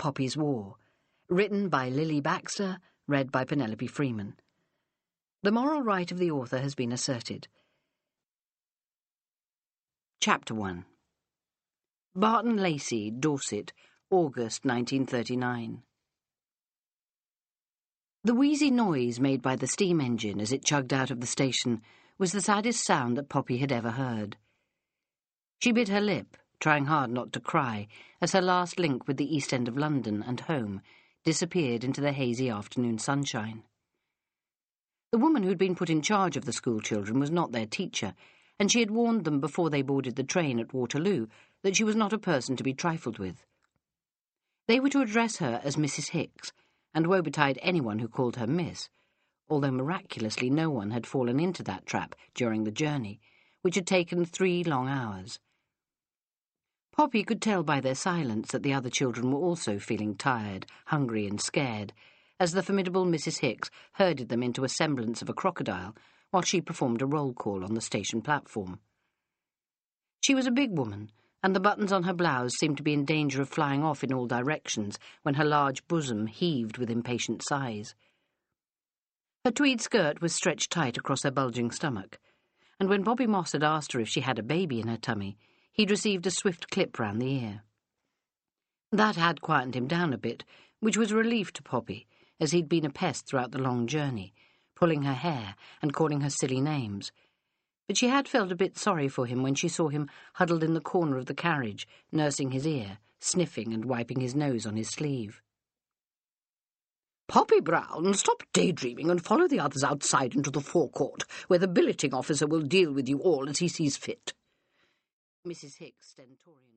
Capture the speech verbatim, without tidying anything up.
Poppy's War, written by Lily Baxter, read by Penelope Freeman. The moral right of the author has been asserted. Chapter one. Barton Lacey, Dorset, August nineteen thirty-nine. The wheezy noise made by the steam engine as it chugged out of the station was the saddest sound that Poppy had ever heard. She bit her lip, trying hard not to cry, as her last link with the East End of London and home disappeared into the hazy afternoon sunshine. The woman who'd been put in charge of the school children was not their teacher, and she had warned them before they boarded the train at Waterloo that she was not a person to be trifled with. They were to address her as Missus Hicks, and woe betide anyone who called her Miss, although miraculously no one had fallen into that trap during the journey, which had taken three long hours. Poppy could tell by their silence that the other children were also feeling tired, hungry and scared, as the formidable Missus Hicks herded them into a semblance of a crocodile while she performed a roll call on the station platform. She was a big woman, and the buttons on her blouse seemed to be in danger of flying off in all directions when her large bosom heaved with impatient sighs. Her tweed skirt was stretched tight across her bulging stomach, and when Bobby Moss had asked her if she had a baby in her tummy, he'd received a swift clip round the ear. That had quietened him down a bit, which was a relief to Poppy, as he'd been a pest throughout the long journey, pulling her hair and calling her silly names. But she had felt a bit sorry for him when she saw him huddled in the corner of the carriage, nursing his ear, sniffing and wiping his nose on his sleeve. "Poppy Brown, stop daydreaming and follow the others outside into the forecourt, where the billeting officer will deal with you all as he sees fit." Missus Hicks stentorian.